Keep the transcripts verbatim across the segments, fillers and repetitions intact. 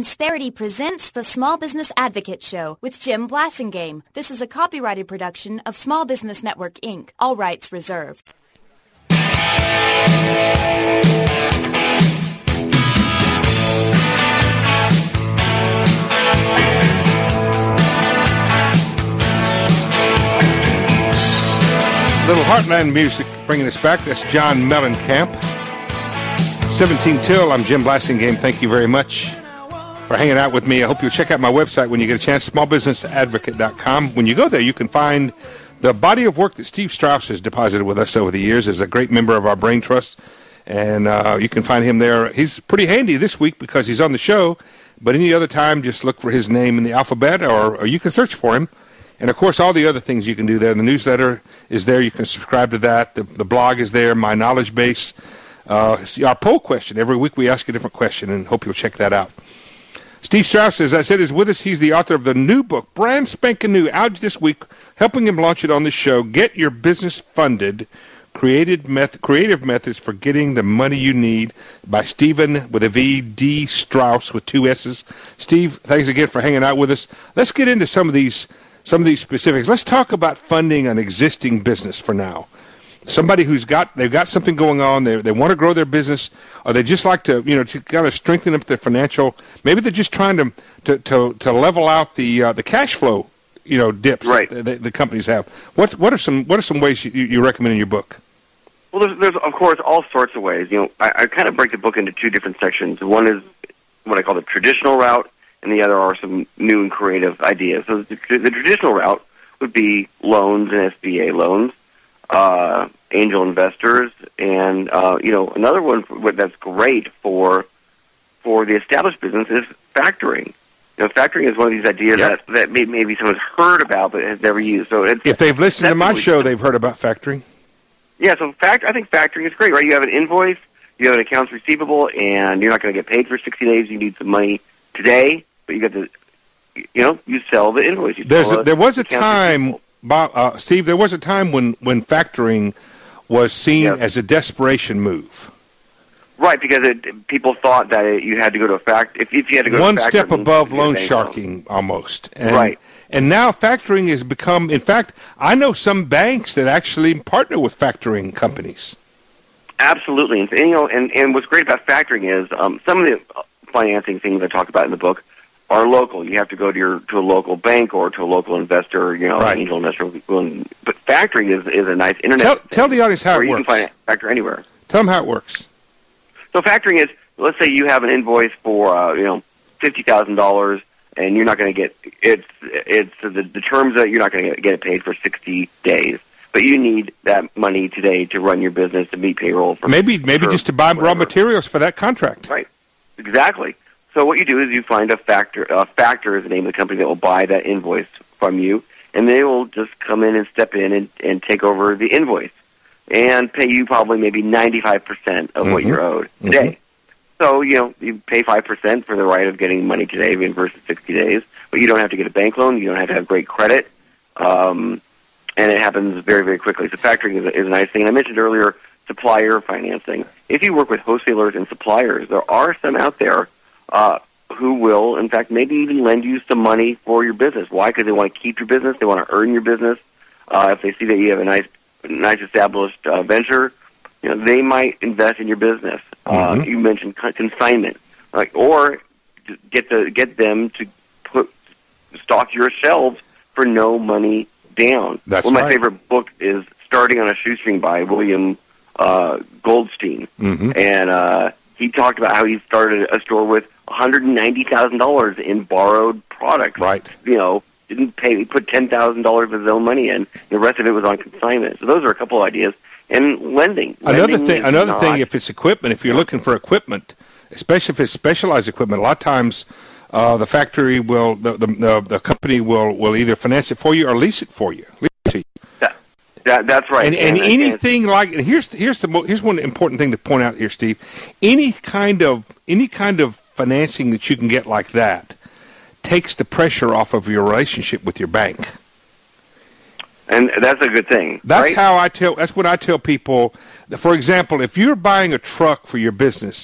Insperity presents the Small Business Advocate Show with Jim Blasingame. This is a copyrighted production of Small Business Network, Incorporated. All rights reserved. Little Heartland music bringing us back. That's John Mellencamp. seventeen till, I'm Jim Blasingame. Thank you very much for hanging out with me. I hope you'll check out my website when you get a chance, small business advocate dot com. When you go there, you can find the body of work that Steve Strauss has deposited with us over the years as a great member of our Brain Trust. And uh, you can find him there. He's pretty handy this week because he's on the show. But any other time, just look for his name in the alphabet, or, or you can search for him. And, of course, all the other things you can do there. The newsletter is there. You can subscribe to that. The, the blog is there, my knowledge base. Uh, our poll question. Every week we ask a different question, and hope you'll check that out. Steve Strauss, as I said, is with us. He's the author of the new book, brand spanking new, out this week, helping him launch it on the show, Get Your Business Funded, Created Meth- Creative Methods for Getting the Money You Need, by Stephen, with a V, D. Strauss, with two S's. Steve, thanks again for hanging out with us. Let's get into some of these some of these specifics. Let's talk about funding an existing business for now. Somebody who's got, they've got something going on, they they want to grow their business, or they just like to, you know, to kind of strengthen up their financial, maybe they're just trying to to, to, to level out the uh, the cash flow, you know, dips right. that the, the companies have. What what are some what are some ways you, you recommend in your book? Well, there's, there's of course all sorts of ways. You know, I, I kind of break the book into two different sections. One is what I call the traditional route, and the other are some new and creative ideas. So the, the traditional route would be loans and S B A loans. Uh, angel investors, and uh, you know, another one for, that's great for for the established business is factoring. You know, factoring is one of these ideas yep. that that may, maybe someone's heard about but has never used. So it's, if they've listened to my show, they've heard about factoring. Yeah, so fact I think factoring is great, right? You have an invoice, you have an accounts receivable, and you're not going to get paid for sixty days. You need some money today, but you got to, you know, you sell the invoice. You There's a, a, there was a time. Receivable. Bob, uh, Steve, there was a time when, when factoring was seen yep. as a desperation move. Right, because it, people thought that it, you had to go to a fact. If, if you had to go one to a step above loan sharking, almost. And, right. And now factoring has become. In fact, I know some banks that actually partner with factoring companies. Absolutely, and, you know, and, and what's great about factoring is um, some of the financing things I talk about in the book are local. You have to go to your to a local bank or to a local investor, you know, right. angel investor. But factoring is is a nice internet. Tell, tell the audience how it you works. Can find factor anywhere. Tell them how it works. So factoring is, let's say you have an invoice for uh, you know fifty thousand dollars, and you're not going to get it's it's the, the terms that you're not going to get it paid for sixty days. But you need that money today to run your business, to meet payroll. For, maybe maybe for just to buy whatever. raw materials for that contract. Right. Exactly. So what you do is you find a factor. A factor is the name of the company that will buy that invoice from you, and they will just come in and step in and, and take over the invoice and pay you probably maybe ninety-five percent of mm-hmm. what you're owed today. Mm-hmm. So, you know, you pay five percent for the right of getting money today versus sixty days, but you don't have to get a bank loan. You don't have to have great credit, um, and it happens very, very quickly. So factoring is a, is a nice thing. And I mentioned earlier supplier financing. If you work with wholesalers and suppliers, there are some out there Uh, who will, in fact, maybe even lend you some money for your business. Why? Because they want to keep your business. They want to earn your business. Uh, if they see that you have a nice, nice established uh, venture, you know, they might invest in your business. Mm-hmm. Uh, you mentioned consignment, like, or get the get them to put stock your shelves for no money down. That's One of my right. favorite book is Starting on a Shoestring by William uh, Goldstein, mm-hmm. and uh, he talked about how he started a store with one hundred ninety thousand dollars in borrowed products. Right. You know, didn't pay. He put ten thousand dollars of his own money in. The rest of it was on consignment. So those are a couple of ideas. And lending. Another lending thing. Another not, thing. If it's equipment, if you're looking for equipment, especially if it's specialized equipment, a lot of times uh, the factory will, the the, the the company will will either finance it for you or lease it for you. Lease it to you. That, that, that's right. And, and, and anything like here's here's the mo- here's one important thing to point out here, Steve. Any kind of any kind of financing that you can get like that takes the pressure off of your relationship with your bank. And that's a good thing. That's right? how I tell. That's what I tell people. For example, if you're buying a truck for your business,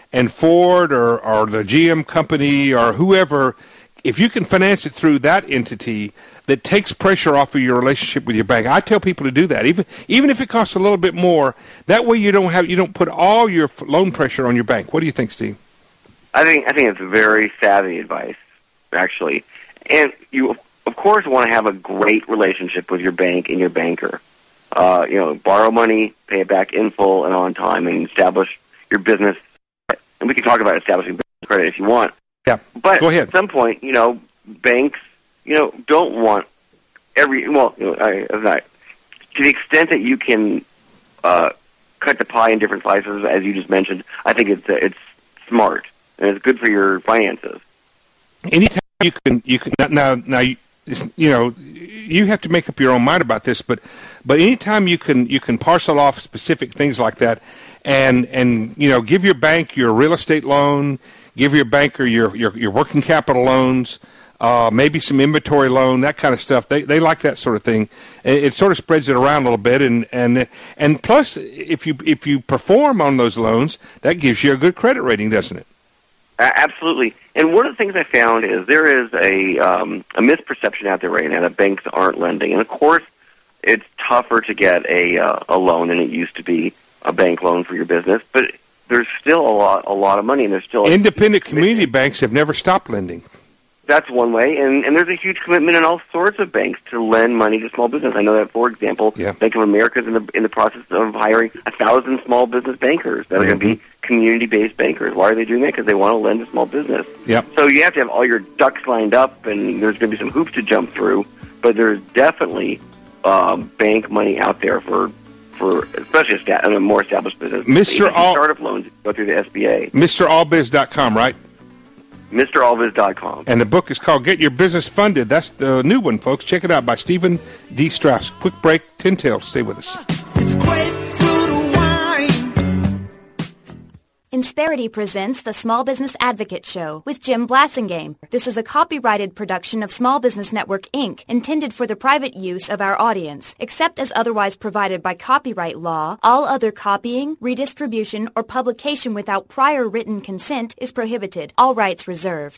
and Ford or, or the G M company or whoever, if you can finance it through that entity, that takes pressure off of your relationship with your bank. I tell people to do that, even even if it costs a little bit more. That way, you don't have you don't put all your loan pressure on your bank. What do you think, Steve? I think I think it's very savvy advice, actually. And you, of course, want to have a great relationship with your bank and your banker. Uh, you know, borrow money, pay it back in full and on time, and establish your business. And we can talk about establishing business credit if you want. Yeah, but go ahead. At some point, you know, banks, you know, don't want every, well, you know, I, I, to the extent that you can uh, cut the pie in different slices, as you just mentioned, I think it's uh, it's smart and it's good for your finances. Anytime you can, you can now now you, you know you have to make up your own mind about this, but but anytime you can you can parcel off specific things like that, and and you know give your bank your real estate loan, give your banker your your, your working capital loans. Uh, maybe some inventory loan, that kind of stuff. They they like that sort of thing. It, it sort of spreads it around a little bit, and and and plus, if you if you perform on those loans, that gives you a good credit rating, doesn't it? Uh, absolutely. And one of the things I found is there is a um, a misperception out there right now that banks aren't lending, and of course, it's tougher to get a uh, a loan than it used to be, a bank loan for your business, but there's still a lot a lot of money, and there's still independent community banks have never stopped lending. That's one way, and, and there's a huge commitment in all sorts of banks to lend money to small business. I know that, for example, yeah. Bank of America is in the in the process of hiring a thousand small business bankers that are mm-hmm. going to be community-based bankers. Why are they doing that? Because they want to lend to small business. Yep. So you have to have all your ducks lined up, and there's going to be some hoops to jump through. But there's definitely um, bank money out there for for especially a, sta- a more established business. Mister All startup loans go through the S B A. Mister Allbiz dot com, right? Mister Allbiz dot com. And the book is called Get Your Business Funded. That's the new one, folks. Check it out by Stephen D. Strauss. Quick break, Tin Tail. Stay with us. It's grapefruit wine. Insperity presents the Small Business Advocate Show with Jim Blasingame. This is a copyrighted production of Small Business Network, Incorporated, intended for the private use of our audience. Except as otherwise provided by copyright law, all other copying, redistribution, or publication without prior written consent is prohibited. All rights reserved.